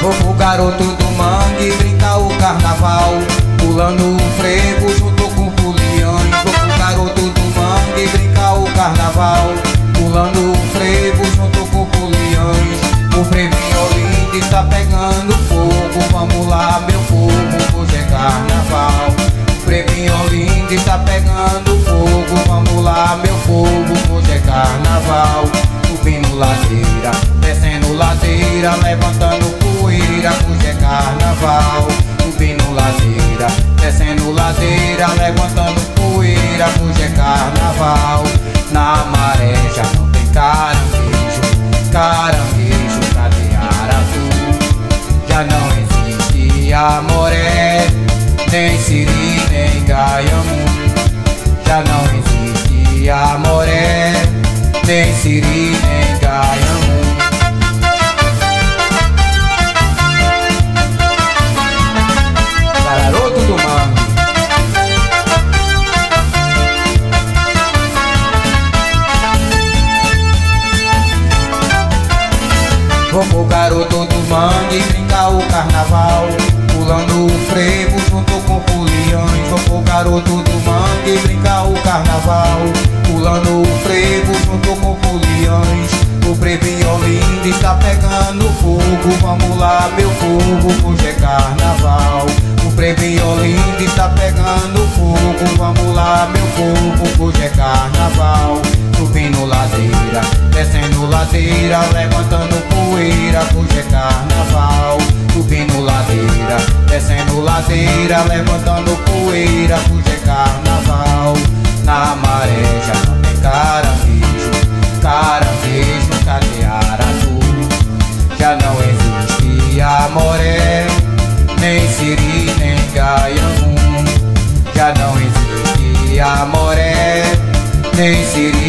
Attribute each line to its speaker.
Speaker 1: O garoto do mangue brinca o carnaval, pulando o frevo junto com foliões. O garoto do mangue brinca o carnaval, pulando o frevo junto com foliões. O frevo em Olinda está pegando fogo, vamos lá meu povo, hoje é carnaval. O frevo em Olinda está pegando fogo, vamos lá meu povo, hoje é carnaval. Subindo ladeira, descendo ladeira, levantando poeira, hoje é carnaval. Subindo ladeira, descendo ladeira, levantando poeira, hoje é carnaval. Na maré já não tem caranguejo, caranguejo, cadear azul. Já não existe amoré, nem siri, nem gaiamu. Já não existe amoré, nem siri, nem gaiamu. Garoto do mangue. O garoto do mangue brinca o carnaval, pulando o frevo junto com foliões. O garoto do mangue brinca o carnaval, pulando o frevo junto com foliões. O frevo em Olinda está pegando fogo, vamos lá meu povo, hoje é carnaval. O frevo em Olinda está pegando fogo, vamos lá meu povo, hoje é carnaval. Subindo ladeira, descendo ladeira, levantando poeira, hoje é carnaval. Subindo ladeira, descendo ladeira, levantando poeira, hoje é carnaval. Na maré já não tem caranguejo, caranguejo, cadear azul. Já não existe amoré, nem siri, nem gaiamu. Já não existe amoré, nem siri,